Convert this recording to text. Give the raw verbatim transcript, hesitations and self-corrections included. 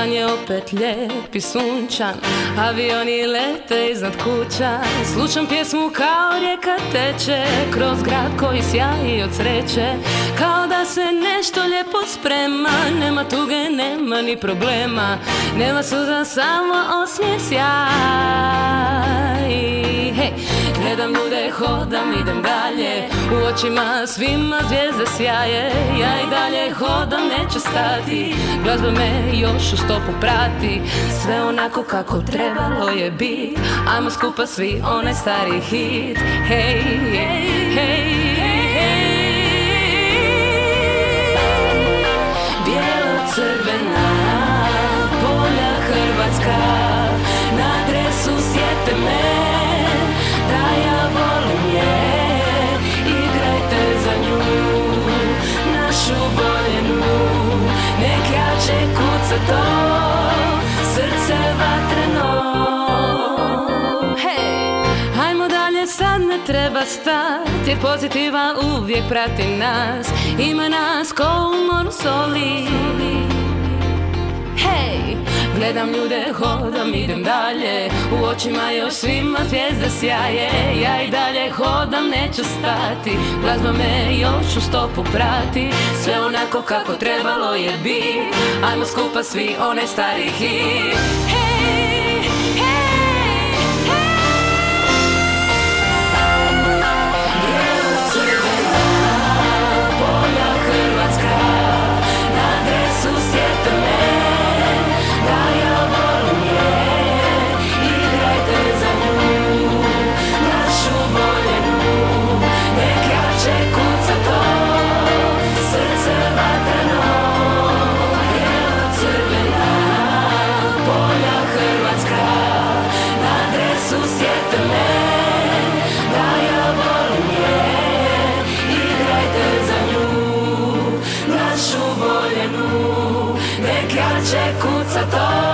Dan je opet lijep i sunčan, avioni lete iznad kuća. Slušam pjesmu kao rijeka teče kroz grad koji sjaji od sreće. Kao da se nešto lijepo sprema, nema tuge, nema ni problema, nema suza, samo osmijeh, sjaj. Hej, gledam ljude, hodam, idem dalje, u očima svima zvijezde sjaje. Ja i dalje hodam, neću stati, glazba me još u stopu prati. Sve onako kako trebalo je bit, ajmo skupa svi onaj stari hit. Hej, hej, hej, hej. Bijelo-crvena polja Hrvatska, na dresu sjete me da ja volim je. Igrajte za nju, našu voljenu, nek jače kuca to srce vatreno. Hej, hajmo dalje, sad ne treba stat, jer pozitiva uvijek prati nas. Ima nas ko u moru soli. Hej, gledam ljude, hodam, idem dalje, u očima još svima zvijezda sjaje. Ja i dalje hodam, neću stati, glazba me još u stopu prati. Sve onako kako trebalo je bit, ajmo skupa svi onaj stari hit. Hej, hej, hej. Bijelo-crvena polja Hrvatska, na dresu sjete me da ja volim je. Igrajte za nju, našu voljenu, nek jače kuca to srce vatreno. Bijelo-crvena polja Hrvatska, na dresu sjete me da ja volim je. Igrajte za nju, našu voljenu, nek jače kuca to